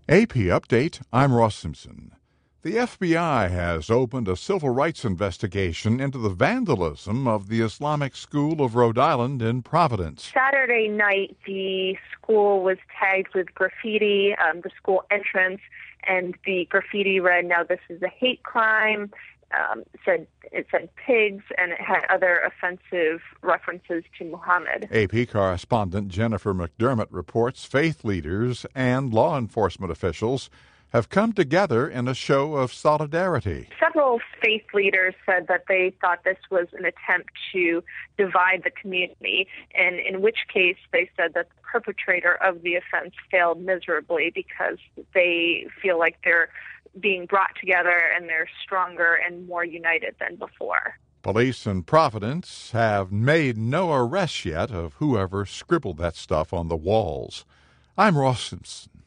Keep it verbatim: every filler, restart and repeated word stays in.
A P Update, I'm Ross Simpson. The F B I has opened a civil rights investigation into the vandalism of the Islamic School of Rhode Island in Providence. Saturday night, the school was tagged with graffiti, um, the school entrance, and the graffiti read, "Now this is a hate crime." Um, said it said pigs, and it had other offensive references to Muhammad. A P correspondent Jennifer McDermott reports faith leaders and law enforcement officials have come together in a show of solidarity. Several faith leaders said that they thought this was an attempt to divide the community, and in which case they said that the perpetrator of the offense failed miserably because they feel like they're being brought together and they're stronger and more united than before. Police in Providence have made no arrests yet of whoever scribbled that stuff on the walls. I'm Ross Simpson.